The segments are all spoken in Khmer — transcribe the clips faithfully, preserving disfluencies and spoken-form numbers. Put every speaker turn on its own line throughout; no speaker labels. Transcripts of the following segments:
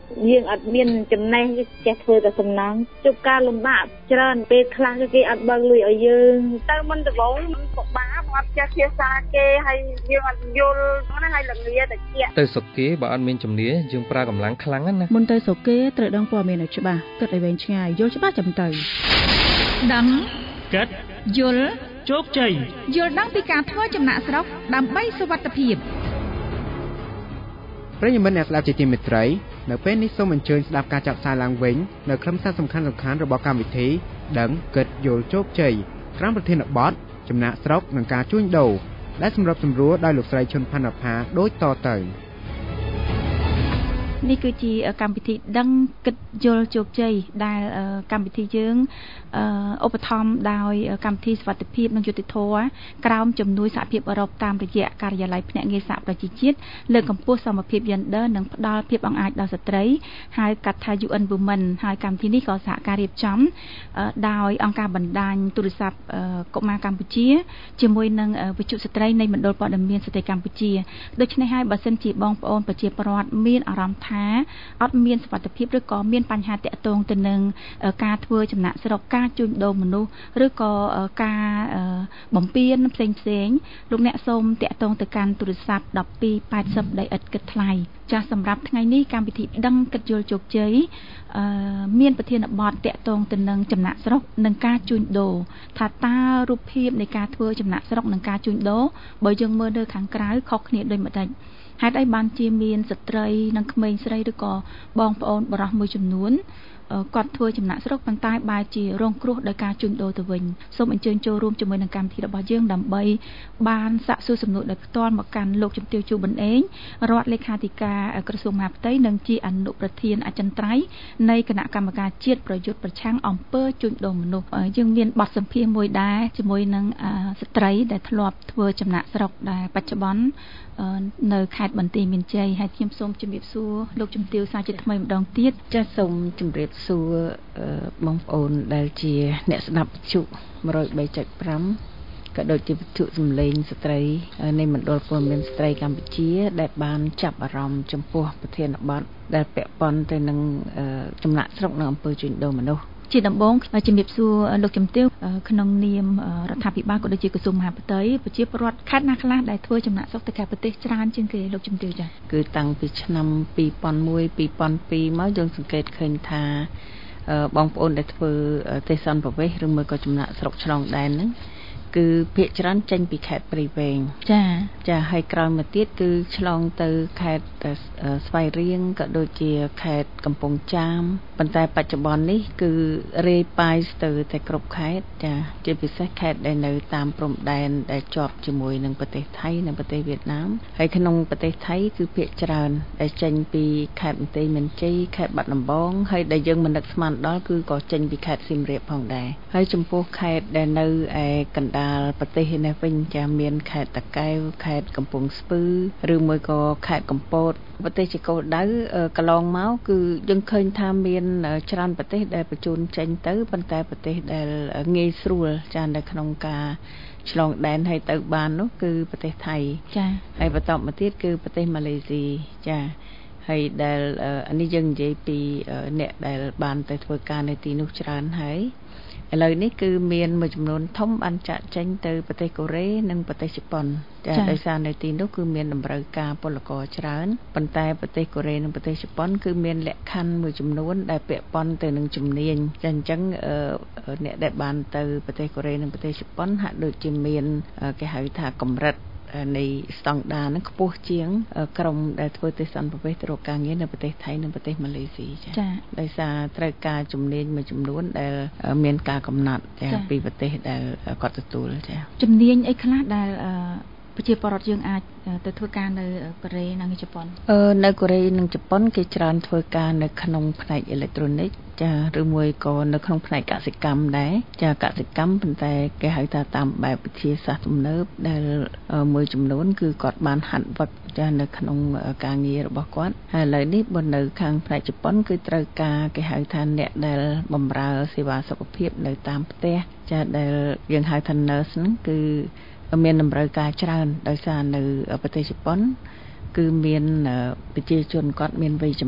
យើងអត់មានចំណេះចេះធ្វើតែសំណងជួបការលំបាកច្រើនពេលខ្លះគេអត់បើកលុយឲ្យយើងទៅមិនដំបងមិនពិបាកអត់ចេះភាសាគេហើយយើងអត់យល់ហ្នឹងហើយល្ងាតិច
ទៅសុកគេបើអត់មានជំនាញយើងប្រើកម្លាំងខ្លាំងណាស់
មុនទៅសុកគេត្រូវដឹងព័ត៌មានឲ្យច្បាស់គិតឲ្យវែងឆ្ងាយយល់ច្បាស់ចាំទៅ
ដឹង
គិត
យល់
ជោគជ័យ
យល់ដឹងពីការធ្វើចំណាក់ស្រុកដើម្បីសុវត្ថិភាព
ប្រិយមិត្តអ្នកស្ដាប់ជាទីមេត្រីនៅពេលនេះសូមអញ្ជើញស្ដាប់ការចាត់ផ្សាយឡើងវិញនៅខ្លឹមសារសំខាន់ៗរបស់កម្មវិធីដឹងគិតយល់ជោគជ័យក្រោមប្រធានបទចំណាក់ស្រុកនិងការជួញដូរដែលសម្របសម្រួលដោយលោកស្រីឈុនផាន់រផាដូចតទៅ
នេះគឺជាកម្មវិធីដឹងគិតយល់ជោគជ័យដែលកម្មវិធីយើងឧបត្ថម្ភដោយកម្មវិធីសុវត្ថិភាពនិងយុត្តិធម៌ក្រោមជំនួយសហភាពអឺរ៉ុបតាមរយៈការិយាល័យភ្នាក់ងារសហប្រជាជាតិលើកកម្ពស់សមភាព Gender និងផ្ដល់ភាពអង្អាចដល់ស្ត្រីហៅកាត់ថា យូ អិន Women ហើយកម្មវិធីនេះក៏សហការរៀបចំដោយអង្គការបណ្ដាញទូរស័ព្ទកុមារកម្ពុជាជាមួយនឹងវិទ្យុស្ត្រីនៃមណ្ឌលព័ត៌មានស្ត្រីកម្ពុជាដូច្នេះហើយបើសិនជាបងប្អូនប្រជាពលរដ្ឋមានអារម្មណ៍ថាអត់មានសុវត្ថិភាពឬក៏មានបញ្ហាតាក់ទងទៅនឹងការធ្វើចំណាក់ស្រុកការជួញដូរមនុស្សឬក៏ការបំពានផ្សេងផ្សេងលោកអ្នកសូមតាក់ទងទៅកាន់ទូរស័ព្ទmột hai八khôngដីឥដ្ឋគិតថ្លៃចាស់សម្រាប់ថ្ងៃនេះកម្មវិធីដឹងគិតយល់ជោគជ័យមានប្រធានបទតាក់ទងទៅនឹងចំណាក់ស្រុកនិងការជួញដូរថាតើរូបភាពនៃការធ្វើចំណាក់ស្រុកនិងការជួញដូរបើយើងមើលនៅខាងក្រៅខុសគ្នាដូចម្តេចហេតុអីបានជាមានស្ត្រីនិងក្មេងស្រីឬក៏បងប្អូនបរិសុទ្ធមួយចំនួនគាត់ធ្វើចំណាក់ស្រុកប៉ុន្តែបែរជារងគ្រោះដោយការជួញដូរទៅវិញសូមអញ្ជើញចូលរួមជាមួយនឹងកម្មវិធីរបស់យើងដើម្បីបានសាកសួរសំណួរដោយផ្ទាល់មកកាន់លោកជំទាវ ជូប៊ុនអេងរដ្ឋលេខាធិការក្រសួងមហាផ្ទៃនិងជាអនុប្រធានអចិន្ត្រៃយ៍នៃគណៈកម្មការជាតិប្រយុទ្ធប្រឆាំងអំពើជួញដូរមនុស្សយើងមានបទសម្ភាសន៍មួយដែរជាមួយនឹងស្ត្រីដែលធ្លាប់ធ្វើចំណាក់ស្រុកដែលបច្ចុប្បន្ននៅខេត្តបន្ទាយមានជ័យហើយខ្ញុំសូមជម្រាបសួរលោកជំទាវសាជាថ្មីម្ដងទៀត
ចាសសូមជម្រាបសួរបងប្អូនដែលជាអ្នកស្ដាប់វិទ្យុmột không ba nămក៏ដូចជាវិទ្យុសំឡេងស្ត្រីនៃមណ្ឌលព័ត៌មានស្ត្រីកម្ពុជាដែលបានចាប់អារម្មណ៍ចំពោះប្រធានបទដែលពាក់ព័ន្ធទៅនឹងចំណាក់ស្រុកនៅអំពើជួញដូរមនុស្ស
ជាដំបូងជំរាបសួរលោកជំទាវក្នុងនាមរដ្ឋាភិបាលក៏ដូចជាក្រសួងមហាផ្ទៃប្រជាពលរដ្ឋខេត្តណាខ្លះដែលធ្វើចំណាក់ស្រុកទៅក្រៅប្រទេសច្រើនជាងគេលោកជំទាវចា៎
គឺតាំងពីឆ្នាំពីរពាន់មួយ ពីរពាន់ពីរមកយើងសង្កេតឃើញថាបងប្អូនដែលធ្វើទេសន្តប្រវេសឬមួយក៏ចំណាក់ស្រុកឆ្លងដែនហ្នឹងគឺភាគច្រើនចេញពីខេត្តព្រៃវែង
ចា
ចាហើយក្រោយមកទៀតគឺឆ្លងទៅខេត្តស្វាយរៀងក៏ដូចជាខេត្តកំពង់ចាមប៉ុន្តែបច្ចុប្បន្ននេះគឺរាយប៉ាយស្ទើរតែគ្រប់ខេត្តចាជាពិសេសខេត្តដែលនៅតាមព្រំដែនដែលជាប់ជាមួយនឹងប្រទេសថៃនិងប្រទេសវៀតណាមហើយក្នុងប្រទេសថៃគឺភាគច្រើនដែលចេញពីខេត្តបន្ទាយមានជ័យខេត្តបាត់ដំបងហើយដែលយើងមិននឹកស្មានដល់គឺក៏ចេញពីខេត្តសៀមរាបផងដែរហើយចំពោះខេត្តដែលនៅឯកណ្ដាលប្រទេសនេះវិញចាមានខេត្តតាកែវខេត្តកំពង់ស្ពឺឬមួយក៏ខេត្តកំពតប្រទេសជាគោលដៅកន្លងមកគឺយើងឃើញថាមានច្រើនប្រទេសដែលបញ្ជូនចេញទៅប៉ុន្តែប្រទេសដែលងាយស្រួលចានៅក្នុងការឆ្លងដែនហើយទៅបាននោះគឺប្រទេសថៃ
ចា
ហើយបន្តមកទៀតគឺប្រទេសម៉ាឡេស៊ីចាហើយដែលនេះយើងនិយាយពីអ្នកដែលបានទៅធ្វើការនៅទីនោះច្រើនហើយឥឡូវនេះគឺមានមួយចំនួនធំបានចាក់ចេញទៅប្រទេសកូរ៉េនិងប្រទេសជប៉ុនចាដោយសារនៅទីនោះគឺមានតម្រូវការពលករច្រើនប៉ុន្តែប្រទេសកូរ៉េនិងប្រទេសជប៉ុនគឺមានលក្ខខណ្ឌមួយចំនួនដែលពាក់ព័ន្ធទៅនឹងជំនាញចាអញ្ចឹងអ្នកដែលបានទៅប្រទេសកូរ៉េនិងប្រទេសជប៉ុនហាក់ដូចជាមានគេហៅថាកម្រិតនៃស្តង់ដារនឹងខ្ពស់ជាងក្រុមដែលធ្វើទេសន្តប្រវេសទៅរកការងារនៅប្រទេសថៃនិងប្រទេសម៉ាឡេស៊ីចា៎ដោយសារត្រូវការជំនាញមួយចំនួនដែលមានការកំណត់ចាពីប្រទេសដែលគាត់ទទួលចា
ជំនាញអីខ្លះដែលប្រជាពលរដ្ឋយើងអាចទៅធ្វើការនៅកូរ៉េនិងជប៉ុន
អឺនៅកូរ៉េនិងជប៉ុនគេច្រើនធ្វើការនៅក្នុងផ្នែកអេឡិចត្រូនិកចាឬមួយក៏នៅក្នុងផ្នែកកសិកម្មដែរចាកសិកម្មប៉ុន្តែគេហៅថាតាមបែបវិទ្យាសាស្ត្រទំនើបដែលមួយចំនួនគឺគាត់បានហាត់វឹកចានៅក្នុងការងាររបស់គាត់ហើយឥឡូវនេះបើនៅខាងផ្នែកជប៉ុនគឺត្រូវការគេហៅថាអ្នកដែលបម្រើសេវាសុខភាពនៅតាមផ្ទះចាដែលយើងហៅថា nurse ហ្នឹងគឺមានតម្រូវការច្រើនដោយសារនៅប្រទេសជប៉ុនគឺមានប្រជាជនគាត់មានវ័យចំណាស់ហ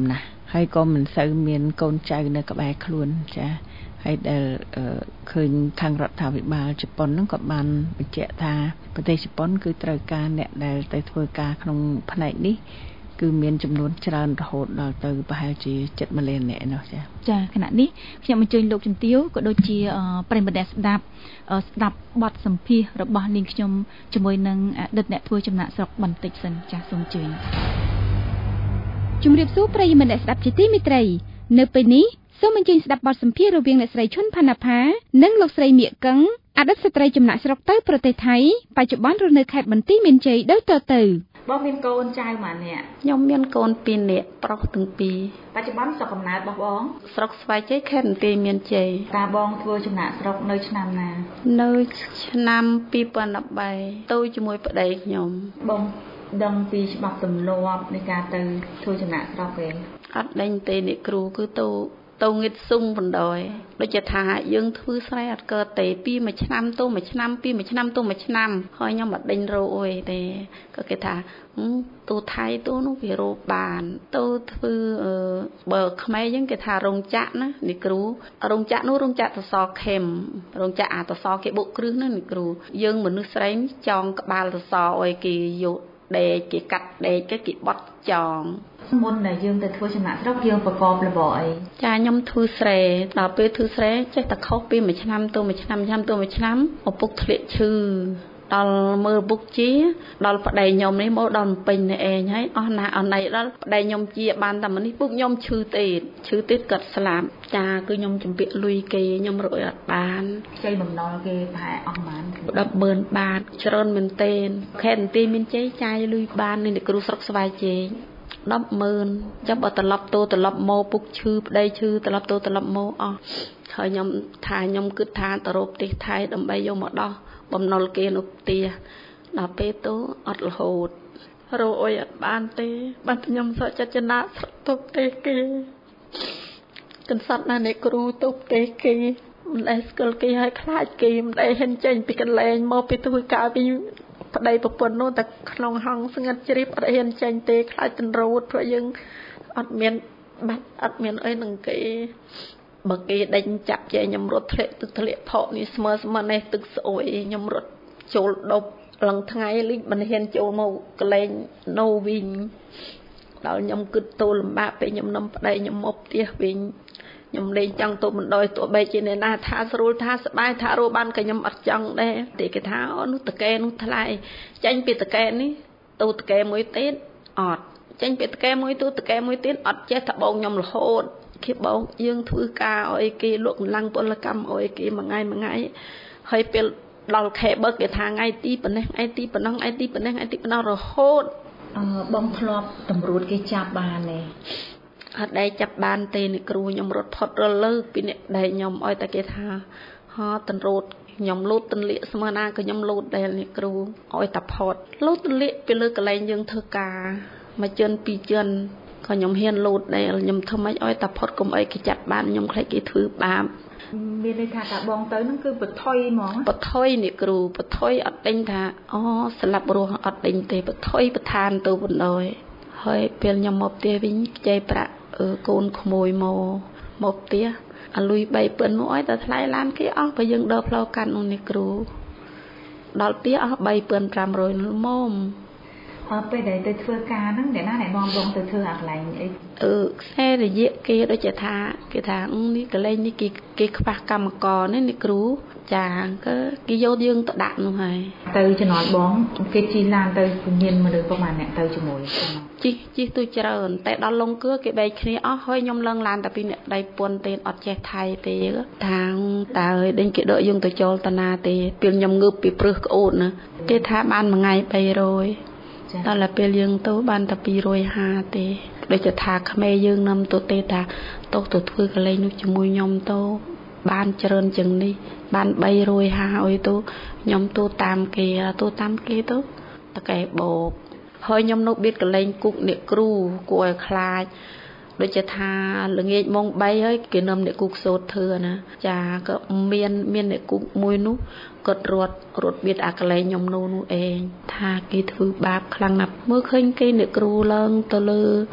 ហើយក៏មិនសូវមានកូនចៅនៅក្បែរខ្លួនចាហើយដែលឃើញខាងរដ្ឋាភិបាលជប៉ុនហ្នឹងក៏បានបញ្ជាក់ថាប្រទេសជប៉ុនគឺត្រូវការអ្នកដែលទៅធ្វើការក្នុងផ្នែកនេះគឺមានចំនួនច្រើនរហូតដល់ទៅប្រហែលជាជិតមួយលាននាក់នោះចា
ចាខណៈនេះខ្ញុំអញ្ជើញលោកជំទាវក៏ដូចជាប្រិយមិត្តអ្នកស្ដាប់ស្ដាប់បទសម្ភាសន៍របស់នាងខ្ញុំជាមួយនឹងអតីតអ្នកធ្វើចំណាក់ស្រុកបន្តិចសិនចាសូមអញ្ជើញ
ជំរាបសួរប្រិយមិត្តអ្នកស្ដាប់ជាទីមេត្រីនៅពេលនេះសូមអញ្ជើញស្ដាប់បទសម្ភាសន៍រវាងអ្នកស្រីឈុនផាណាផានិងលោកស្រីមៀកកឹងអតីតស្ត្រីចំណាក់ស្រុកទៅប្រទេសថៃបច្ចុប្បន្នរស់នៅខេត្តបន្ទាយមានជ័យដូចតទៅ
បងមានកូនចៅម៉ានាក់
ខ្ញុំមានកូនពីរនាក់ប្រុសទាំងពីរប
ច្ចុប្បន្នស្រុកកំណើតរបស់បង
ស្រុកស្វាយជ័យខេត្តបន្ទាយមានជ័យ
តើបងធ្វើចំណាក់ស្រុកនៅឆ្នាំណា
នៅឆ្នាំពីរពាន់ដប់បីទៅជាមួយប្តីខ្ញុំ
បងដឹងពីច្បាប់ទម្លាប់នៃការទៅធ្វើចំណាក់ស្រុកទេ
អត់ដេញទេអ្នកគ្រូគឺទៅទៅងៀតសុំបណ្ដោយដូចជាថាយើងធ្វើស្រែអត់កើតទេពីមួយឆ្នាំទៅមួយឆ្នាំពីមួយឆ្នាំទៅមួយឆ្នាំហើយខ្ញុំអត់ដេញរោអីទេក៏គេថាទូថៃទូនោះវារោបានទៅធ្វើបើខ្មែរយើងគេថារោងចក្រណានេះគ្រូរោងចក្រនោះរោងចក្រសសរខេមរោងចក្រអាសសរគេបុកគ្រឹះណានេះគ្រូយើងមនុស្សស្រីចងក្បាលសសរអីគេយកដេកគេកាត់ដេកគេគេបត់ចង
មុនដែលយើងទៅធ្វើចំណាក់ស្រុកយើងប្រកបរបរអី
ចាខ្ញុំធ្វើស្រែដល់ពេលធ្វើស្រែចេះតែខុសពីមួយឆ្នាំទៅមួយឆ្នាំឆ្នាំទៅមួយឆ្នាំឪពុកធ្លាក់ឈឺដល់មើលឪពុកជាដល់ប្តីខ្ញុំនេះមកដល់ពេញនេះឯងហើយអស់ណាអស់ណៃដល់ប្តីខ្ញុំជាបានតែម្នេះពុកខ្ញុំឈឺទៀតឈឺទៀតគាត់ស្លាប់ចាគឺខ្ញុំជំពាក់លុយគេខ្ញុំរកអត់បាន
ជ័យបំណុលគេប្រហែលអស់ប៉ុន្មាន
ដប់ម៉ឺនបាតច្រើនមែនទែនខេត្តបន្ទាយមានជ័យចាយលុយបាននេះគ្រូស្រុកស្វាយជ័យដប់ម៉ឺនចាំបើត្រឡប់ទៅត្រឡប់មកពុកឈឺប្តីឈឺត្រឡប់ទៅត្រឡប់មកអស់ហើយខ្ញុំថាខ្ញុំគិតថាទៅរកប្រទេសថៃដើម្បីយកមកដោះបំណុលគេនៅផ្ទះដល់ពេលទៅអត់រហូតរកអីអត់បានទេបានខ្ញុំសក់ចិត្តចំណាក់ស្រុកទៅប្រទេសគេកន្សត់ណាអ្នកគ្រូទៅប្រទេសគេមិនដែលស្គាល់គេឲ្យខ្លាចគេមិនដែលហ៊ានចេញពីកន្លែងមកពីធ្វើការពីប្តីប្រពន្ធនោះតែក្នុងហង្សស្ងាត់ជ្រាបអត់ហ៊ានចេញទេខ្លាចទន្រោតព្រោះយើងអត់មានបាត់អត់មានអីនឹងគេបើគេដេញចាប់ជាខ្ញុំរត់ធ្លាក់ទឹកធ្លាក់ផកនេះស្មើស្មើនេះទឹកស្អុយខ្ញុំរត់ចូលដប់ឡើងថ្ងៃលិចមិនហ៊ានចូលមកកលែងនៅវិញដល់ខ្ញុំគិតទៅលំបាកពេលខ្ញុំនំប្តីខ្ញុំមកផ្ទះវិញខ្ញុំលេងចង់ទៅបណ្ដោយទោះបីជាអ្នកណាថាស្រួលថាសบายថារੂបានក៏ខ្ញុំអត់ចង់ដែរតែគេថាអូនោះតកែនោះថ្លៃចាញ់ពីតកែនេះទៅតកែមួយទៀតអត់ចាញ់ពីតកែមួយទៅតកែមួយទៀតអត់ចេះថាបងខ្ញុំរហូតគេបងយើងធ្វើការឲ្យគេលក់កម្លាំងពលកម្មឲ្យគេមួយថ្ងៃមួយថ្ងៃហើយពេលដល់ខែបើគេថាថ្ងៃទីប៉ុណ្ណេះថ្ងៃទីប៉ុណ្ណឹងថ្ងៃទីប៉ុណ្ណេះថ្ងៃទីប៉ុណ្ណោះរហូត
អឺបងធ្លាប់តម្រួតគេចាប់បានទេ
អត់ដែរចាប់បានទេអ្នកគ្រូខ្ញុំរត់ផុតរលើកពីអ្នកដែលខ្ញុំឲ្យតែគេថាហោតន្រូតខ្ញុំលូតទន្លាក់ស្មើណាក៏ខ្ញុំលូតដែរអ្នកគ្រូឲ្យតែផុតលូតទន្លាក់ពីលើកន្លែងយើងធ្វើការមួយជឿនពីរជឿនក៏ខ្ញុំហ៊ានលូតដែរខ្ញុំធ្វើម៉េចឲ្យតែផុតកុំអីគេចាប់បានខ្ញុំខ្លាចគេធ្វើបាប
មានន័យថាតាបងទៅហ្នឹងគឺបថុយហ្មង
បថុយនេះគ្រូបថុយអត់ដេញថាអូស្លាប់រស់អត់ដេញទេបថុយប្រឋានទៅបណ្ដោយហើយពេលខ្ញុំមកផ្ទះវិញខ្ចីប្រាក់កូនក្មួយមកមកផ្ទះអាលុយបីប៉ុណ្ណោះឲ្យតែថ្លៃឡានគេអស់បើយើងដើរផ្លូវកាត់នោះនេះគ្រូដល់ផ្ទះអស់បីពាន់ប្រាំរយនោះមុំ
អើពេលដែលទៅធ្វើការហ្នឹងអ្នកណាអ្នកបងបងទៅធ្វើអាកន្លែងអី
អឺខ្សែរយៈគេដូចជាថាគេថានេះកន្លែងនេះគេគេខ្វះកម្មករនេះនេះគ្រូចាក៏គេយកយើងទៅដាក់នោះហើយ
ទៅចំណត់បងគេជិះឡានទៅមានមនុស្សប្រហែលអ្នកទៅជាមួយ
ជិះជិះទៅច្រើនតែដល់លងគឿគេបែកគ្នាអស់ហើយខ្ញុំឡើងឡានតែពីអ្នកដៃពុនទេអត់ចេះថៃទេថាងតើឲ្យដេញគេដកយើងទៅចូលតាណាទេពេលខ្ញុំងើបពីព្រឹសក្អួតណាគេថាបានមួយថ្ងៃបីរយដល់ពេលយើងទៅបានតែពីររយហាសិបទេដូចជាថាក្មេយើងនាំទៅទេថាទៅទៅធ្វើកន្លែងនោះជាមួយខ្ញុំទៅបានច្រើនជាងនេះបានបីរយហាសិបអីទៅខ្ញុំទៅតាមគេទៅតាមគេទៅតកែបោកហើយខ្ញុំនៅបៀតកន្លែងគុកអ្នកគ្រូគួរឲ្យខ្លាចដូចជាថាល្ងាចម៉ោងបីហើយគេនាំអ្នកគុកសូត្រធ្វើណាចាក៏មានមានអ្នកគុកមួយនោះគាត់រត់រត់បៀតអាកន្លែងខ្ញុំនោះនោះឯងថាគេធ្វើបាបខ្លាំងណាស់មើលឃើញគេអ្នកគ្រូឡើងទៅលើ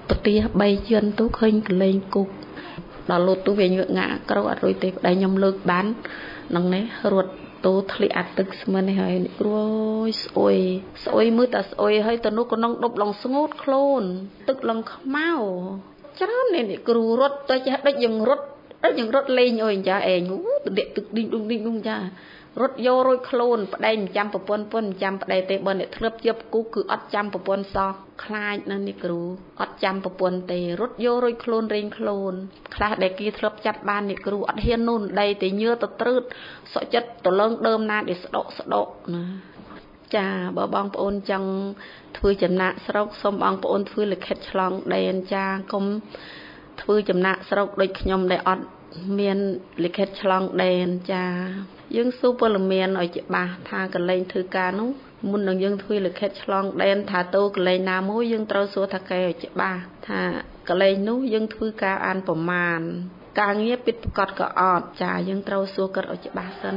ប្រទេសបីជឿនទូឃើញកលេងគុកដល់លូតទូវាញើងាក់ក្រៅអត់រួយទេប្តីខ្ញុំលើកបាននឹងនេះរត់ទូធ្លាក់អាទឹកស្មិននេះហើយគ្រួយស្អុយស្អុយមើលតែស្អុយហើយទៅនោះក៏នងដប់ឡងស្ងួតខ្លួនទឹកឡងខ្មៅច្រើននេះគ្រូរត់ទៅចេះដូចយើងរត់ដូចយើងរត់លេងអុយចាឯងទៅដេកទឹកឌីងឌុងឌីងឌុងចារត់យករួយខ្លួនប្តីមិនចាំប្រពន្ធពុនមិនចាំប្តីទេបើអ្នកធ្លាប់ជាប់គូគឺអត់ចាំប្រពន្ធសោះខ្លាចណាស់នេះគ្រូអត់ចាំប្រពន្ធទេរត់យករួយខ្លួនរែងខ្លួនខ្លះដែលគេធ្លាប់ចាប់បាននេះគ្រូអត់ហ៊ាននូនដីទេញើទៅត្រើតសុខចិត្តទៅលើងដើមណាដែលស្ដុកស្ដុកណាចាបើបងប្អូនចង់ធ្វើចំណាក់ស្រុកសូមបងប្អូនធ្វើលិខិតឆ្លងដែនចាកុំធ្វើចំណាក់ស្រុកដូចខ្ញុំដែលអត់មានលិខិតឆ្លងដែនចាយើងសួរពលមានឲ្យច្បាស់ថាកលែងធ្វើការនោះមុននឹងយើងធ្វើលិខិតឆ្លងដែនថាតើកលែងណាមួយយើងត្រូវសួរថាគេឲ្យច្បាស់ថាកលែងនោះយើងធ្វើការអានប្រមាណការងារពិតប្រាកដក៏អត់ចាយើងត្រូវសួរគាត់ឲ្យច្បាស់សិន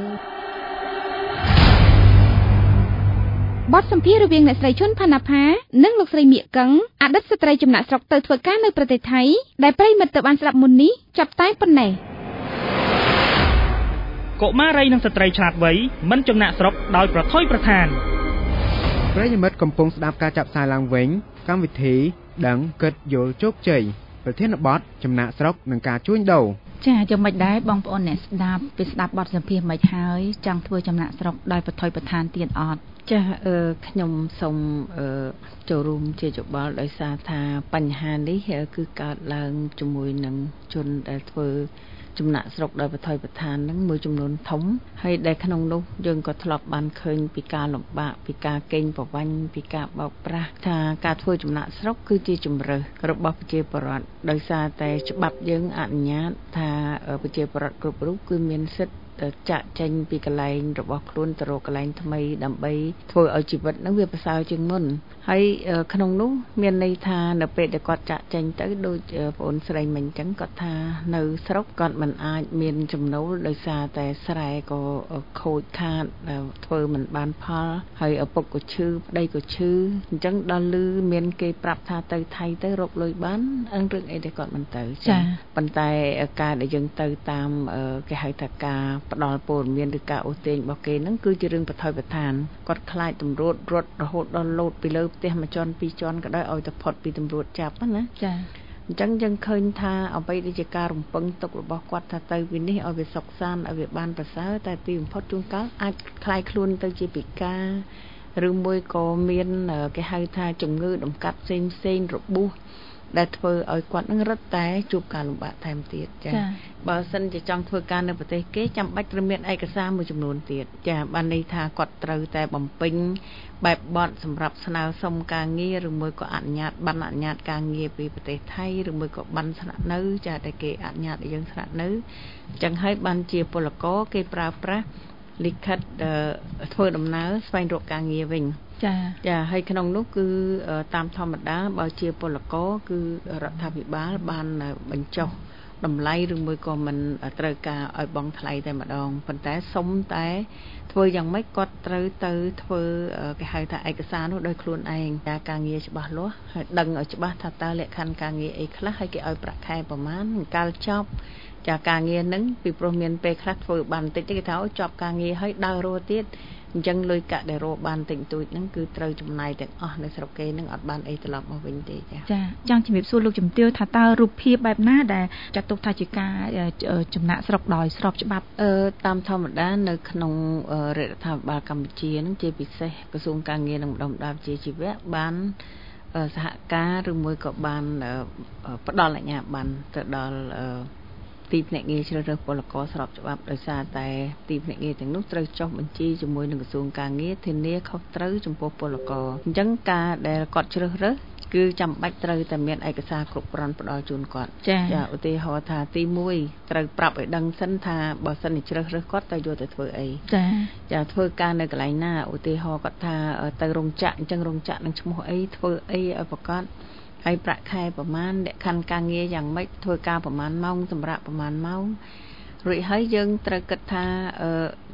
បទសម្ភាសន៍រវាងអ្នកស្រីឈុនផាណាផានិងលោកស្រីមៀកកឹងអតីតស្ត្រីចំណាក់ស្រុកទៅធ្វើការនៅប្រទេសថៃដែលប្រិមិត្តទៅបានស្ដាប់មុននេះចាប់តែប៉ុណ្ណេះ
កុមារីនិងស្ត្រីឆ្លាតវៃមិនចំណាក់ស្រុកដោយប្រថុយប្រថាន
ប្រិយមិត្តកំពុងស្ដាប់ការចាប់ផ្សាយឡើងវិញកម្មវិធីដឹងគិតយល់ជោគជ័យប្រធានបទចំណាក់ស្រុកនិងការជួញដូរ
ចាយ៉ាងម៉េចដែរបងប្អូនអ្នកស្ដាប់ពេលស្ដាប់បទសម្ភាសន៍មិនហើយចង់ធ្វើចំណាក់ស្រុកដោយប្រថុយប្រថានទៀតអត់
ចាអឺខ្ញុំសូមអឺចូលរួមជាយោបល់ដោយសារថាបញ្ហានេះគឺកើតឡើងជាមួយនឹងជនដែលធ្វើចំណាក់ស្រុកដោយប្រថុយប្រថានហ្នឹងមួយចំនួនធំហើយដែលក្នុងនោះយើងក៏ធ្លាប់បានឃើញពីការលំបាកពីការកេងប្រវ័ញ្ចពីការបោកប្រាស់ថាការធ្វើចំណាក់ស្រុកគឺជាជំរើសរបស់ប្រជាពលរដ្ឋដោយសារតែច្បាប់យើងអនុញ្ញាតថាប្រជាពលរដ្ឋគ្រប់រូបគឺមានសិទ្ធិចាក់ចេញពីកន្លែងរបស់ខ្លួនទៅរកកន្លែងថ្មីដើម្បីធ្វើឲ្យជីវិតនឹងវាប្រសើរជាងមុនហើយក្នុងនោះមានន័យថានៅពេលដែលគាត់ចាក់ចេញទៅដូចបងអូនស្រីមិញអញ្ចឹងគាត់ថានៅស្រុកគាត់មិនអាចមានចំណូលដោយសារតែស្រែក៏ខូចខាតធ្វើមិនបានផលហើយឪពុកក៏ឈឺប្តីក៏ឈឺអញ្ចឹងដល់លឺមានគេប្រាប់ថាទៅថៃទៅរកលុយបានរឿងអីដែលគាត់មិនទៅចាប៉ុន្តែការដែលយើងទៅតាមគេហៅថាការផ្ដល់ព័ត៌មានឬការអូសទាញរបស់គេហ្នឹងគឺជារឿងប្រថុយប្រថានគាត់ខ្លាចតម្រួតរត់រហូតដល់លោតពីលើផ្ទះមួយជាន់ពីរជាន់ក៏ដោយឲ្យទៅផុតពីតម្រួតចាប់ណាចាអញ្ចឹងយើងឃើញថាអ្វីដែលជាការរំពឹងទុករបស់គាត់ថាទៅពីនេះឲ្យវាសុខសាន្តឲ្យវាបានប្រសើរតែទីបំផុតជួនកាលអាចคล้ายខ្លួនទៅជាពិការឬមួយក៏មានគេហៅថាជំងឺដំកាត់ផ្សេងផ្សេងរបួសដែលធ្វើឲ្យគាត់នឹងរត់តែជួបការលំបាកថែមទៀតចា៎បើសិនជាចង់ធ្វើការនៅប្រទេសគេចាំបាច់ត្រូវមានឯកសារមួយចំនួនទៀតចា៎បានន័យថាគាត់ត្រូវតែបំពេញបែបបទសម្រាប់ស្នើសុំការងារឬមួយក៏អនុញ្ញាតបានអនុញ្ញាតការងារពីប្រទេសថៃឬមួយក៏បានស្នាក់នៅចា៎តែគេអនុញ្ញាតឲ្យយើងស្នាក់នៅអញ្ចឹងហើយបានជាពលករគេប្រើប្រាស់លិខិតធ្វើដំណើរស្វែងរកការងារវិញចាចាហើយក្នុងនោះគឺតាមធម្មតាបើជាពលករគឺរដ្ឋាភិបាលបានបញ្ចុះតម្លៃឬមួយក៏មិនត្រូវការឲ្យបង់ថ្លៃតែម្ដងប៉ុន្តែសុំតែធ្វើយ៉ាងម៉េចគាត់ត្រូវទៅធ្វើគេហៅថាឯកសារនោះដោយខ្លួនឯងការការងារច្បាស់លាស់ហើយដឹងឲ្យច្បាស់ថាតើលក្ខខណ្ឌការងារអីខ្លះហើយគេឲ្យប្រាក់ខែប្រមាណកាលចប់ចាការងារហ្នឹងពីព្រោះមានពេលខ្លះធ្វើបានតិចទេគេថាចប់ការងារហើយដើររស់ទៀតអញ្ចឹងលុយកាក់ដែលរកបានតិចតួចហ្នឹងគឺត្រូវចំណាយទាំងអស់នៅស្រុកគេហ្នឹងអត់បានអីត្រឡប់មកវិញទេចា
ចាចង់ជំរាបសួរលោកជំទាវថាតើរូបភាពបែបណាដែលចាត់ទុកថាជាការចំណាក់ស្រុកដោយស្របច្បាប់
អឺតាមធម្មតានៅក្នុងរដ្ឋាភិបាលកម្ពុជាហ្នឹងជាពិសេសក្រសួងការងារនិងបណ្ដុំបណ្ដាលវិជ្ជាជីវៈបានសហការឬមួយក៏បានផ្ដល់អាជ្ញាប័ណ្ណទៅដល់ទីភ្នាក់ងារជ្រើសរើសពលករស្របច្បាប់ដោយសារតែទីភ្នាក់ងារទាំងនោះត្រូវចុះបញ្ជីជាមួយនឹងក្រសួងការងារធានាខុសត្រូវចំពោះពលករអញ្ចឹងការដែលគាត់ជ្រើសរើសគឺចាំបាច់ត្រូវតែមានឯកសារគ្រប់គ្រាន់ផ្ដល់ជូនគាត់ចាឧទាហរណ៍ថាទីមួយត្រូវប្រាប់ឲ្យដឹងសិនថាបើសិនជាជ្រើសរើសគាត់ទៅយកទៅធ្វើអីចាចាធ្វើការនៅកន្លែងណាឧទាហរណ៍គាត់ថាទៅរោងចក្រអញ្ចឹងរោងចក្រនឹងឈ្មោះអីធ្វើអីឲ្យប្រកាសហើយប្រាក់ខែប្រមាណលក្ខខណ្ឌការងារយ៉ាងម៉េចធ្វើការប្រមាណម៉ោងសម្រាប់ប្រមាណម៉ោងរួចហើយយើងត្រូវគិតថាអឺ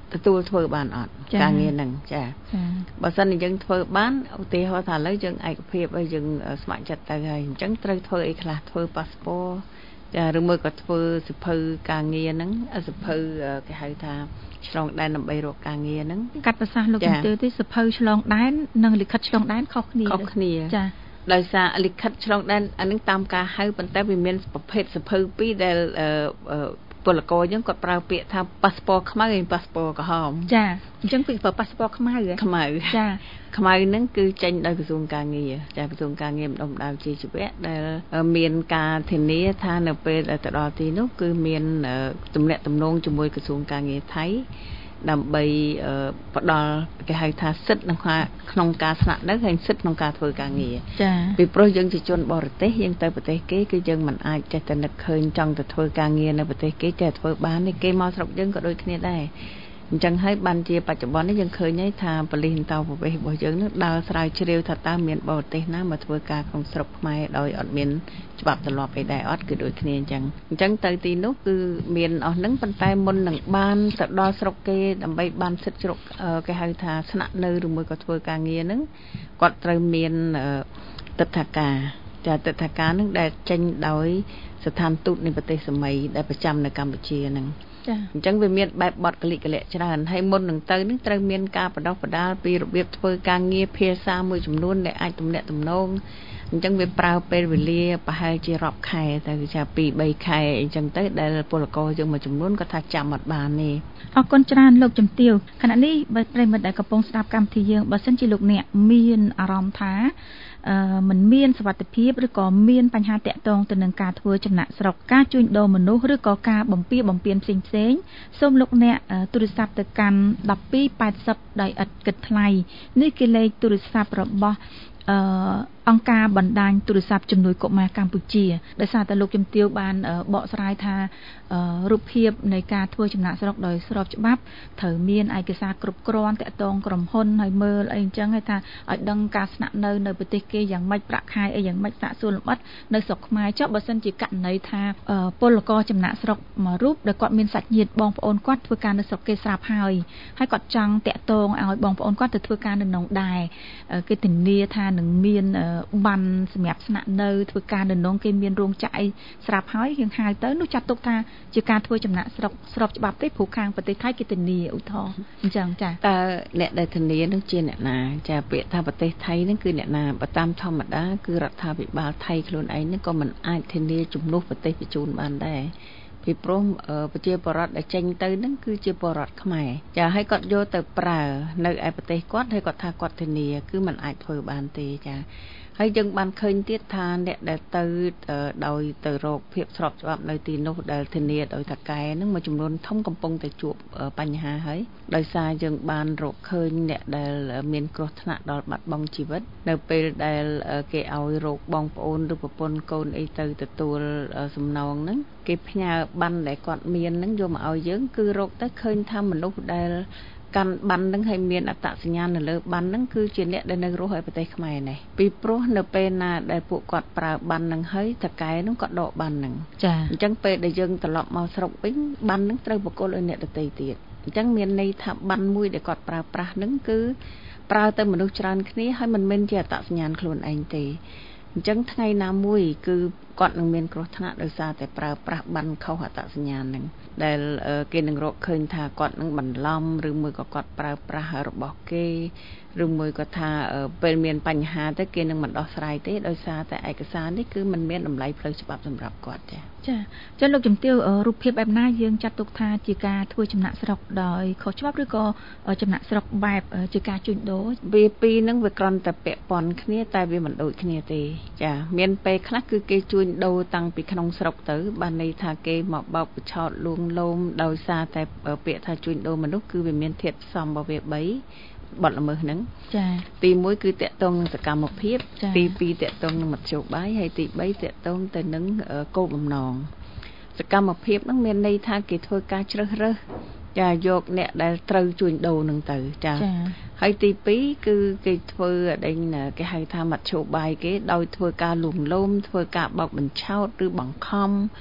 ទទួលធ្វើបានអត់ការងារហ្នឹងចាបើសិនជាយើងធ្វើបានឧទាហរណ៍ថាឥឡូវយើងឯកភាពហើយយើងស្ម័គ្រចិត្តទៅហើយអញ្ចឹងត្រូវធ្វើអីខ្លះធ្វើប៉ាសពតចាឬមួយក៏ធ្វើសិភៅការងារហ្នឹងសិភៅគេហៅថាឆ្លងដែនដើម្បីរកការងារហ្នឹង
កាត់ប្រសាសន៍លោកជំទាវទេសិភៅឆ្លងដែននិងលិខិតឆ្លងដែនខុសគ្នា
ខុសគ្នា
ចា
ដោយសារលិខិតឆ្លងដែនអានឹងតាមការហៅប៉ុន្តែវាមានប្រភេទសិភៅពីរដែលពលករយើងគាត់ប្រើពាក្យថាប៉ាសពតខ្មៅហើយប៉ាសពតក្រហម
ចាអញ្ចឹងពីប្រើប៉ាសពតខ្មៅ
ខ្មៅ
ចា
ខ្មៅហ្នឹងគឺចេញដោយក្រសួងការងារចាក្រសួងការងារម្ដុំម្ដៅជាជីវៈដែលមានការធានាថានៅពេលទៅដល់ទីនោះគឺមានទំនាក់ទំនងជាមួយក្រសួងការងារថៃដើម្បីផ្ដល់គេហៅថាសិទ្ធិក្នុងការស្នាក់នៅហើយសិទ្ធិក្នុងការធ្វើការងារ
ចា
ពីព្រោះយើងជាជនបរទេសយើងទៅប្រទេសគេគឺយើងមិនអាចចេះតែនឹកឃើញចង់ទៅធ្វើការងារនៅប្រទេសគេតែធ្វើបានទេគេមកស្រុកយើងក៏ដូចគ្នាដែរអញ្ចឹងហើយបានជាបច្ចុប្បន្ននេះយើងឃើញហើយថាប៉ូលីសអន្តោប្រវេសន៍របស់យើងនឹងដើរស្រាវជ្រាវថាតើមានបរទេសណាមកធ្វើការក្នុងស្រុកខ្មែរដោយអត់មានច្បាប់ទម្លាប់អីដែរអត់គឺដូចគ្នាអញ្ចឹងអញ្ចឹងទៅទីនោះគឺមានអស់ហ្នឹងប៉ុន្តែមុននឹងបានទៅដល់ស្រុកគេដើម្បីបានសិទ្ធិជ្រុកគេហៅថាស្នាក់នៅឬមួយក៏ធ្វើការងារហ្នឹងគាត់ត្រូវមានទិដ្ឋាការចាទិដ្ឋាការហ្នឹងដែលចេញដោយស្ថានទូតនៃប្រទេសសម័យដែលប្រចាំនៅកម្ពុជាហ្នឹងអញ្ចឹងវាមានបែបបទកលិកលៈច្រើនហើយមុននឹងទៅនឹងត្រូវមានការបដោះបដាលពីរបៀបធ្វើការងារភាសាមួយចំនួនដែលអាចទំនាក់ទំនងអញ្ចឹងវាប្រើពេលវេលាប្រហែលជារាប់ខែតែវាថាពីរបីខែអញ្ចឹងទៅដែលពលករយើងមួយចំនួនគាត់ថាចាំអត់បានទេ
អរគុណច្រើនលោកជំទាវខណៈនេះបើប្រិមត្តដែលកំពុងស្ដាប់កម្មវិធីយើងបើសិនជាលោកអ្នកមានអារម្មណ៍ថាអឺมันមានសុវត្ថិភាពឬក៏មានបញ្ហាតាក់ទងទៅនឹងការធ្វើចំណាក់ស្រុកការជួញដូរមនុស្សឬក៏ការបំពារបំពានផ្សេងផ្សេងសូមលោកអ្នកទូរស័ព្ទទៅកាន់một hai八khôngដោយឥតគិតថ្លៃនេះគឺលេខទូរស័ព្ទរបស់អឺអង្គការបណ្ដាញទូរស័ព្ទជំនួយកុមារកម្ពុជាដោយសារតែលោកជំទាវបានបកស្រាយថារូបភាពនៃការធ្វើចំណាក់ស្រុកដោយស្របច្បាប់ត្រូវមានឯកសារគ្រប់គ្រាន់តាក់ទងក្រុមហ៊ុនហើយមើលអីអញ្ចឹងឲ្យថាឲ្យដឹងការស្នាក់នៅនៅប្រទេសគេយ៉ាងម៉េចប្រាក់ខែអីយ៉ាងម៉េចសាកសួរលម្អិតនៅស្រុកខ្មែរចុះបើសិនជាករណីថាពលករចំណាក់ស្រុកមួយរូបដែលគាត់មានសាច់ញាតិបងប្អូនគាត់ធ្វើការនៅស្រុកគេស្រាប់ហើយហើយគាត់ចង់តាក់ទងឲ្យបងប្អូនគាត់ទៅធ្វើការនៅក្នុងដែរគេធានាថានឹងមានបានសម្រាប់ស្នាក់នៅធ្វើការនៅក្នុងគេមានរោងចក្រអីស្រាប់ហើយយើងហៅទៅនោះចាត់ទុកថាជាការធ្វើចំណាក់ស្រុកស្របច្បាប់ទេព្រោះខាងប្រទេសថៃគេធានាឧទាហរណ៍អញ្ចឹងចា
តើអ្នកដែលធានានឹងជាអ្នកណាចាពាក្យថាប្រទេសថៃនឹងគឺអ្នកណាបើតាមធម្មតាគឺរដ្ឋាភិបាលថៃខ្លួនឯងនឹងក៏មិនអាចធានាជំនួសប្រទេសបញ្ជូនបានដែរពីព្រោះប្រជាពលរដ្ឋដែលចេញទៅហ្នឹងគឺជាពលរដ្ឋខ្មែរចាឲ្យគាត់យកទៅប្រើនៅឯប្រទេសគាត់ហើយគាត់ថាគាត់ធានាគឺมันអាចធ្វើបានទេចាហើយយើងបានឃើញទៀតថាអ្នកដែលទៅដោយទៅរកភាពស្របច្បាប់នៅទីនោះដែលធានាដោយតកែហ្នឹងមួយចំនួនធំកំពុងតែជួបបញ្ហាហើយដោយសារយើងបានរកឃើញអ្នកដែលមានគ្រោះថ្នាក់ដល់បាត់បង់ជីវិតនៅពេលដែលគេឲ្យរកបងប្អូនឬប្រពន្ធកូនអីទៅទទួលសំណងហ្នឹងគេផ្ញើបានដែលគាត់មានហ្នឹងយកមកឲ្យយើងគឺរកទៅឃើញថាមនុស្សដែលកាន់បាននឹងឲ្យមានអត្តសញ្ញាណនៅលើបាននឹងគឺជាអ្នកដែលនៅរស់នៅប្រទេសខ្មែរនេះពីព្រោះនៅពេលណាដែលពួកគាត់ប្រើបាននឹងហើយតកែនឹងក៏ដកបាននឹង
ចាអ
ញ្ចឹងពេលដែលយើងត្រឡប់មកស្រុកវិញបាននឹងត្រូវបកគលឲ្យអ្នកដទៃទៀតអញ្ចឹងមានន័យថាបានមួយដែលគាត់ប្រើប្រាស់នឹងគឺប្រើទៅមនុស្សច្រើនគ្នាហើយមិនមែនជាអត្តសញ្ញាណខ្លួនឯងទេអញ្ចឹងថ្ងៃណាមួយគឺគាត់នឹងមានគ្រោះថ្នាក់ដោយសារតែប្រើប្រាស់បានខុសអត្តសញ្ញាណនឹងដែលគេនឹងរកឃើញថាគាត់នឹងបន្លំឬមួយក៏គាត់ប្រើប្រាស់របស់គេឬមួយក៏ថាពេលមានបញ្ហាទៅគេនឹងមិនដោះស្រាយទេដោយសារតែឯកសារនេះគឺมันមានតម្លៃផ្លូវច្បាប់សម្រាប់គាត់ចា
ចាចឹងលោកជំទាវរូបភាពបែបណាយើងចាត់ទុកថាជាការធ្វើចំណាក់ស្រុកដោយខុសច្បាប់ឬក៏ចំណាក់ស្រុកបែបជាការជួញដូរ
វាពីរហ្នឹងវាគ្រាន់តែពាក់ព័ន្ធគ្នាតែវាមិនដូចគ្នាទេចាមានពេលខ្លះគឺគេជួញដូរតាំងពីក្នុងស្រុកទៅបានន័យថាគេមកបោកបញ្ឆោតលួងលោមដោយសារតែពាក្យថាជួញដូរមនុស្សគឺវាមានធាតុផ្សំរបស់វាបីបទល្មើសហ្នឹង
ចា
ទីមួយគឺតាក់ទងនឹងសកម្មភាពទីពីរតាក់ទងនឹងមធ្យោបាយហើយទីបីតាក់ទងទៅនឹងគោលបំណងសកម្មភាពហ្នឹងមានន័យថាគេធ្វើការជ្រើសរើសចាយកអ្នកដែលត្រូវជួញដូរហ្នឹងទៅចាហើយទីពីរគឺគេធ្វើដេញគេហៅថាមធ្យោបាយគេដោយធ្វើការលួងលោមធ្វើការបោកបញ្ឆោតឬបង្ខំ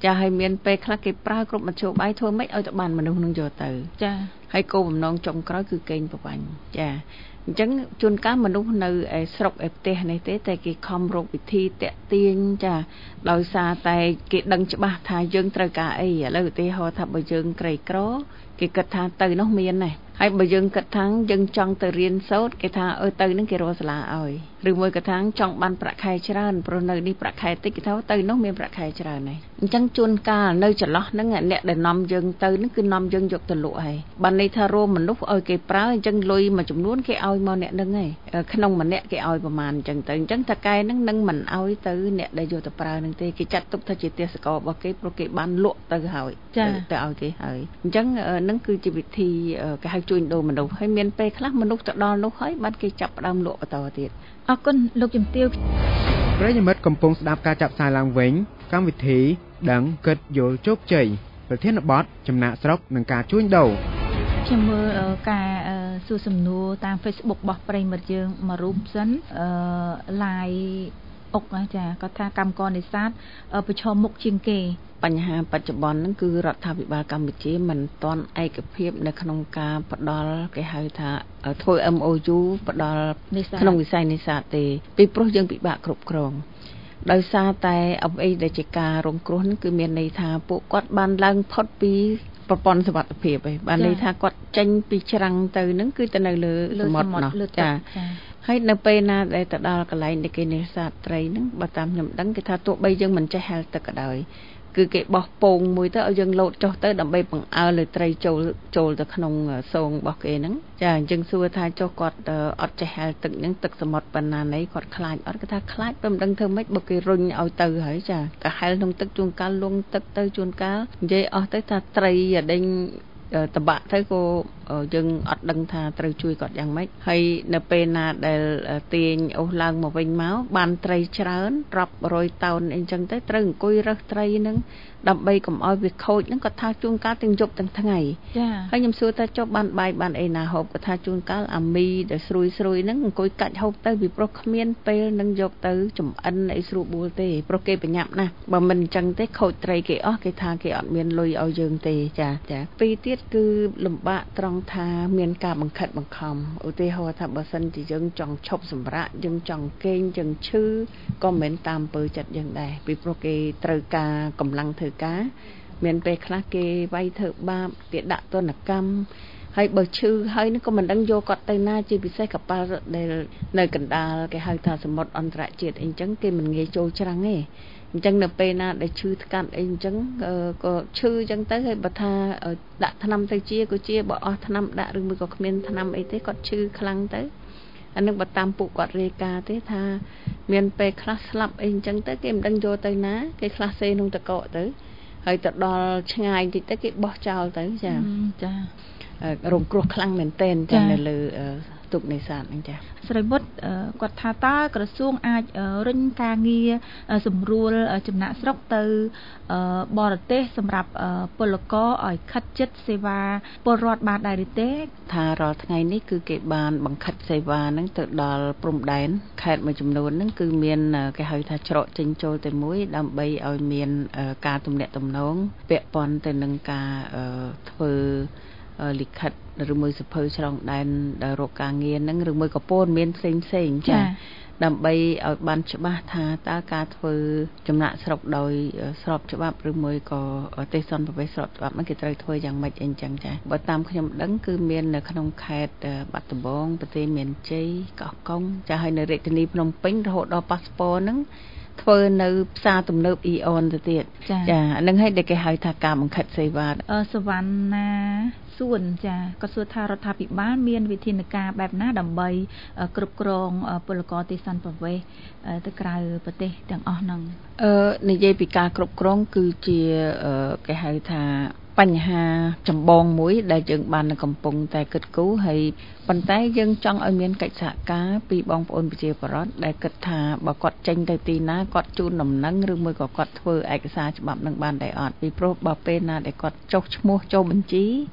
ចាឲ្យមានពេលខ្លះគេប្រើគ្រប់មធ្យោបាយធ្វើម៉េចឲ្យទៅបានមនុស្សនឹងយកទៅ
ចា
ហើយគោលបំណងចុងក្រោយគឺកេងប្រវ័ញ្ចចាអញ្ចឹងជួនកាលមនុស្សនៅឯស្រុកឯផ្ទះនេះទេតែគេខំរកវិធីតាក់ទាញចាដោយសារតែគេដឹងច្បាស់ថាយើងត្រូវការអីឥឡូវឧទាហរណ៍ថាបើយើងក្រីក្រគេគិតថាទៅនោះមានដែរហើយបើយើងគិតថាយើងចង់ទៅរៀនសូត្រគេថាអើទៅនឹងគេរកសាលាឲ្យឬមួយក៏ថាចង់បានប្រាក់ខែច្រើនព្រោះនៅនេះប្រាក់ខែតិចគេថាទៅនោះមានប្រាក់ខែច្រើនហើយអញ្ចឹងជួនកាលនៅចន្លោះហ្នឹងអ្នកដែលនាំយើងទៅហ្នឹងគឺនាំយើងយកទៅលក់ហើយបានន័យថារួមមនុស្សឲ្យគេប្រើអញ្ចឹងលុយមួយចំនួនគេឲ្យមកអ្នកហ្នឹងហើយក្នុងម្នាក់គេឲ្យប្រមាណអញ្ចឹងទៅអញ្ចឹងតកែហ្នឹងនឹងមិនឲ្យទៅអ្នកដែលយកទៅប្រើហ្នឹងទេគេចាត់ទុកថាជាទេសកលរបស់គេព្រោះគេបានលក់ទៅហើយទៅឲ្យគេហើយអញ្ចឹងហ្នឹងគឺជាវិធីគេហៅជួញដូរមនុស្សហើយមានពេលខ្លះមនុស្សទៅដល់នោះហើយបានគេចាប់ផ្ដើមលក់បន្តទៀត
អរគុណលោកជំទាវ
ប្រិយមិត្តកំពុងស្ដាប់ការចាប់ផ្សាយឡើងវិញកម្មវិធីដឹងគិតយល់ជោគជ័យប្រធានបទចំណាក់ស្រុកនិងការជួញដូរ
ខ្ញុំមើលការសួរសំណួរតាម Facebook របស់ប្រិយមិត្តយើងមួយរូបសិនអឺ live អុកចាគាត់ថាកម្មករនេសាទប្រឈមមុខជាងគេ
បញ្ហាបច្ចុប្បន្នហ្នឹងគឺរដ្ឋាភិបាលកម្ពុជាមិនទាន់ឯកភាពនៅក្នុងការផ្ដល់គេហៅថាធ្វើ M O U ផ្ដល់ក្នុងវិស័យនេសាទទេពីព្រោះយើងពិបាកគ្រប់គ្រងដោយសារតែអ្វីដែលជាការរងគ្រោះហ្នឹងគឺមានន័យថាពួកគាត់បានឡើងផុតពីប្រព័ន្ធសុវត្ថិភាពឯងបានន័យថាគាត់ចេញពីច្រាំងទៅហ្នឹងគឺទៅនៅលើសមុទ្រណោះចាហើយនៅពេលណាដែលទៅដល់កន្លែងដែលគេនេសាទត្រីហ្នឹងបើតាមខ្ញុំដឹងគេថាទោះបីយើងមិនចេះហែលទឹកក៏ដោយគឺគេបោះពងមួយទៅឲ្យយើងលោតចុះទៅដើម្បីបង្អើលើត្រីចូលចូលទៅក្នុងសងរបស់គេហ្នឹងចាអញ្ចឹងសួរថាចុះគាត់អត់ចេះហែលទឹកហ្នឹងទឹកសមុទ្រប៉ុណ្ណាណីគាត់ខ្លាចអត់គេថាខ្លាចមិនដឹងធ្វើម៉េចបើគេរុញឲ្យទៅហើយចាក៏ហែលក្នុងទឹកជួនកាលលងទឹកទៅជួនកាលនិយាយអស់ទៅថាត្រីអាដេញតបាក់ទៅក៏យើងអត់ដឹងថាត្រូវជួយគាត់យ៉ាងម៉េចហើយនៅពេលណាដែលទាញអូសឡើងមកវិញមកបានត្រីច្រើនរាប់រយតោនអីចឹងទៅត្រូវអង្គុយរើសត្រីហ្នឹងដើម្បីកុំឲ្យវាខូចហ្នឹងគាត់ថាជួនកាលទាំងយប់ទាំងថ្ងៃ
ចា
ហើយខ្ញុំសួរថាចុះបានបាយបានអីណាហូបគាត់ថាជួនកាលអាមីដែលស្រួយស្រួយហ្នឹងអង្គុយកាច់ហូបទៅពីព្រោះគ្មានពេលនឹងយកទៅចំអិនអីស្រួលបួលទេព្រោះគេប្រញាប់ណាស់បើមិនអញ្ចឹងទេខូចត្រីគេអស់គេថាគេអត់មានលុយឲ្យយើងទេចាចាពីរទៀតគឺលំបាកត្រង់ថាមានការបង្ខិតបង្ខំឧទាហរណ៍ថាបើសិនជាយើងចង់ឈប់សម្រាកយើងចង់គេងយើងឈឺក៏មិនតាមពើចិត្តយើងដែរពីព្រោះគេត្រូវការកម្លាំងធ្វើការមានពេលខ្លះគេវាយធ្វើបាបគេដាក់ទណ្ឌកម្មហើយបើឈឺហើយនេះក៏មិនដឹងយកគាត់ទៅណាជាពិសេសកប៉ាល់ដែលនៅកណ្ដាលគេហៅថាសមុទ្រអន្តរជាតិអីចឹងគេមិនងាយចូលច្រាំងទេអញ្ចឹងនៅពេលណាដែលឈឺថ្កាត់អីអញ្ចឹងក៏ឈឺអញ្ចឹងទៅហើយបើថាដាក់ថ្នាំទៅជាក៏ជាបើអស់ថ្នាំដាក់ឬមួយក៏គ្មានថ្នាំអីទេគាត់ឈឺខ្លាំងទៅអានឹងបើតាមពួកគាត់រាយការណ៍ទេថាមានពេលខ្លះស្លាប់អីអញ្ចឹងទៅគេមិនដឹងយកទៅណាគេខ្លះសេក្នុងតកកទៅហើយទៅដល់ឆ្ងាយតិចទៅគេបោះចោលទៅចា
ចា
រងគ្រោះខ្លាំងមែនទែនចានៅលើទុកនេសាទហ្នឹងចា
ស្រីបុត្រគាត់ថាតើក្រសួងអាចរុញការងារសម្រួលចំណាក់ស្រុកទៅបរទេសសម្រាប់ពលករឲ្យខិតជិតសេវាពលរដ្ឋបានដែរទេ
ថារាល់ថ្ងៃនេះគឺគេបានបង្ខិតសេវាហ្នឹងទៅដល់ព្រំដែនខេត្តមួយចំនួនហ្នឹងគឺមានគេហៅថាច្រកចេញចូលតែមួយដើម្បីឲ្យមានការទំនាក់ទំនងពាក់ព័ន្ធទៅនឹងការធ្វើលិខិតឬមួយសភៅឆ្លងដែនរកការងារហ្នឹងឬមួយក៏ព័ត៌មានផ្សេងផ្សេងចាដើម្បីឲ្យបានច្បាស់ថាតើការធ្វើចំណាក់ស្រុកដោយស្របច្បាប់ឬមួយក៏ទេសចរប្រវេសស្របច្បាប់ហ្នឹងគេត្រូវធ្វើយ៉ាងម៉េចអីចឹងចាបើតាមខ្ញុំដឹងគឺមាននៅក្នុងខេត្តបាត់ដំបងប្រទេសមានជ័យកោះកុងចាហើយនៅរាជធានីភ្នំពេញរហូតដល់ប៉ាសពតហ្នឹងធ្វើនៅផ្សារទំនើប Eon ទៅទៀតចាហ្នឹងហើយដែលគេហៅថាការបង្ខិតសេវា
សវណ្ណាសួនចាក៏សួរថារដ្ឋាភិបាលមានវិធានការបែបណាដើម្បីគ្រប់គ្រងពលករទេសចរប្រវេសទៅក្រៅប្រទេសទាំងអស់ហ្នឹង
អឺនិយាយពីការគ្រប់គ្រងគឺជាគេហៅថាបញ្ហាចម្បងមួយដែលយើងបានកំពុងតែគិតគូរហើយប៉ុន្តែយើងចង់ឲ្យមានកិច្ចសហការពីបងប្អូនប្រជាពលរដ្ឋដែលគិតថាបើគាត់ចេញទៅទីណាគាត់ជូនដំណឹងឬមួយក៏គាត់ធ្វើឯកសារច្បាប់នឹងបានដែរអត់ពីព្រោះបើពេលណាដែលគាត់ចុះឈ្មោះចូលបញ្ជី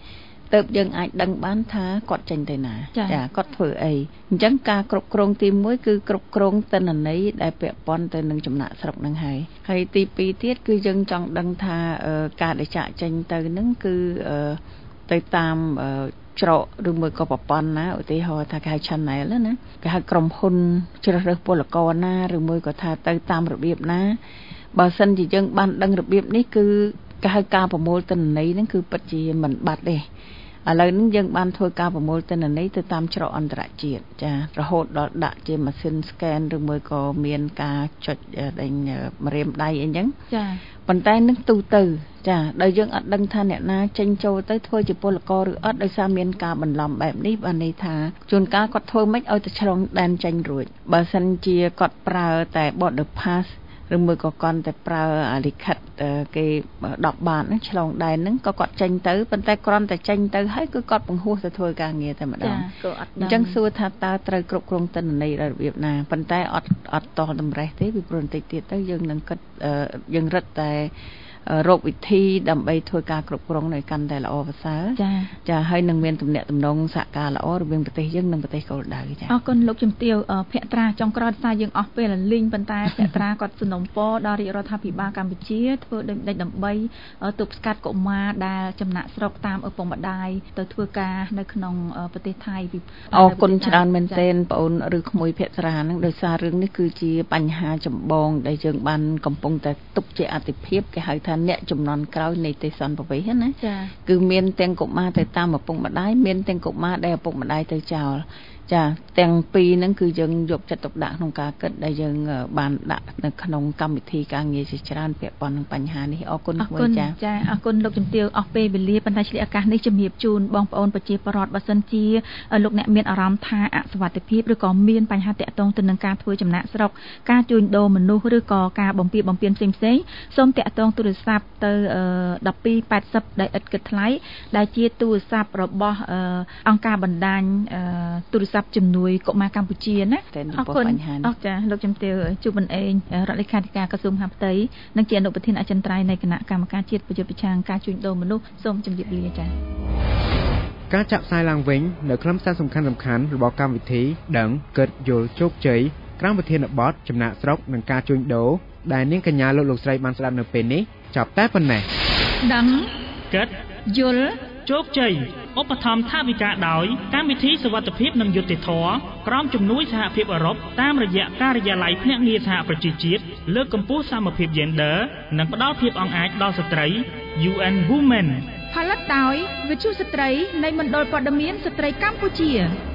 ទៅយើងអាចដឹងបានថាគាត់ចេញទៅណាចាគាត់ធ្វើអីអញ្ចឹងការគ្រប់គ្រងទីមួយគឺគ្រប់គ្រងទិន្នន័យដែលពាក់ព័ន្ធទៅនឹងចំណាក់ស្រុកនឹងហើយហើយទីពីរទៀតគឺយើងចង់ដឹងថាការដែលចាក់ចេញទៅនឹងគឺទៅតាមច្រកឬមួយក៏ប្រព័ន្ធណាឧទាហរណ៍ថាគេហៅ channel ណាគេហៅក្រុមហ៊ុនជ្រើសរើសពលករណាឬមួយក៏ថាទៅតាមរបៀបណាបើសិនជាយើងបានដឹងរបៀបនេះគឺគេហៅការប្រមូលទិន្នន័យហ្នឹងគឺពិតជាមិនបាត់ទេឥឡូវនេះយើងបានធ្វើការប្រមូលទិន្នន័យទៅតាមច្រកអន្តរជាតិចារហូតដល់ដាក់ជាម៉ាស៊ីន scan ឬមួយក៏មានការចុចដេញម្រាមដៃអីចឹងចាប៉ុន្តែនឹងទូទៅចាដោយយើងអត់ដឹងថាអ្នកណាចេញចូលទៅធ្វើជាពលករឬអត់ដោយសារមានការបន្លំបែបនេះបានន័យថាជួនកាលគាត់ធ្វើមិនឲ្យទៅឆ្លងដែនចេញរួចបើសិនជាគាត់ប្រើតែ border passឬមួយក៏គាត់តែប្រើលិខិតគេដប់បាតហ្នឹងឆ្លងដែនហ្នឹងក៏គាត់ចេញទៅប៉ុន្តែគ្រាន់តែចេញទៅហើយគឺគាត់បង្ហោះទៅធ្វើការងារតែម្ដងអញ្ចឹងសួរថាតើត្រូវគ្រប់គ្រងទិន្នន័យរបៀបណាប៉ុន្តែអត់អត់តតម្រេះទេពីព្រោះបន្តិចទៀតទៅយើងនឹងគិតយើងរឹតតែរកវិធីដើម្បីធ្វើការគ្រប់គ្រងនៅកាន់តែល្អប្រសើរចាចាហើយនឹងមានទំនាក់ទំនងសហការល្អរវាងប្រទេសយើងនិងប្រទេសគោលដៅចាអរគុណលោកជំទាវភក្ត្រាចុងក្រោយសារយើងអស់ពេលលីងប៉ុន្តែភក្ត្រាគាត់សំណូមពរដល់រាជរដ្ឋាភិបាលកម្ពុជាធ្វើដូចដើម្បីទប់ស្កាត់កុមារដែលចំណាក់ស្រុកតាមឪពុកម្ដាយទៅធ្វើការនៅក្នុងប្រទេសថៃអរគុណច្រើនមែនទែនបងអូនឬក្មួយភក្ត្រាហ្នឹងដោយសាររឿងនេះគឺជាបញ្ហាចម្បងដែលយើងបានកំពុងតែទុកជាអាទិភាពគេហៅថាអ្នកចំនួនក្រោយនៃទេសន្តប្រវេសណាគឺមានទាំងកុមារទៅតាមឪពុកម្ដាយមានទាំងកុមារដែលឪពុកម្ដាយទៅចោលចាទាំងពីរហ្នឹងគឺយើងយកចិត្តទុកដាក់ក្នុងការគិតដែលយើងបានដាក់នៅក្នុងកម្មវិធីការងារជាច្រើនពាក់ព័ន្ធនឹងបញ្ហានេះអរគុណគួរចាចាអរគុណលោកជំទាវអស់ពេលវេលាប៉ុន្តែឆ្លៀតឱកាសនេះជំរាបជូនបងប្អូនប្រជាពលរដ្ឋបើសិនជាលោកអ្នកមានអារម្មណ៍ថាអសុវត្ថិភាពឬក៏មានបញ្ហាតាក់ទងទៅនឹងការធ្វើចំណាក់ស្រុកការជួញដូរមនុស្សឬក៏ការបំពានបំពានផ្សេងផ្សេងសូមតាក់ទងទូរស័ព្ទទៅដប់ពីរប៉ែតសិបដែលឥតគិតថ្លៃដែលជាទូរស័ព្ទរបស់អង្គការបណ្ដាញទូរស័ព្ទជំនួយកុមារកម្ពុជាណាអរគុណអរចាលោកជំទាវជួបបនឯងរដ្ឋលេខាធិការក្រសួងមហាផ្ទៃនិងជាអនុប្រធានអចិន្ត្រៃយ៍នៃគណៈកម្មការជាតិប្រយុទ្ធប្រឆាំងការជួញដូរមនុស្សសូមជម្រាបលាចា
ការចាក់ផ្សាយឡើងវិញនៅខ្លឹមសារសំខាន់ៗរបស់កម្មវិធីដឹងគិតយល់ជោគជ័យក្រោមប្រធានបទចំណាក់ស្រុកនិងការជួញដូរដែលនាងកញ្ញាលោកលោកស្រីបានស្ដាប់នៅពេលនេះចប់តែប៉ុណ្ណេះ
ដឹងគិត
យល់
ជោគជ័យឧបត្ថម្ភថវិកាដោយកម្មវិធីសុវត្ថិភាពនិងយុត្តិធម៌ក្រោមជំនួយសហភាពអឺរ៉ុបតាមរយៈការិយាល័យភ្នាក់ងារសហប្រជាជាតិលើកកម្ពស់សមភាព Gender និងផ្ដល់ភាពអង្អាចដល់ស្ត្រី U N Women
ផលិតដោយវិទ្យុស្ត្រីនៃមណ្ឌលព័ត៌មានស្ត្រីកម្ពុជា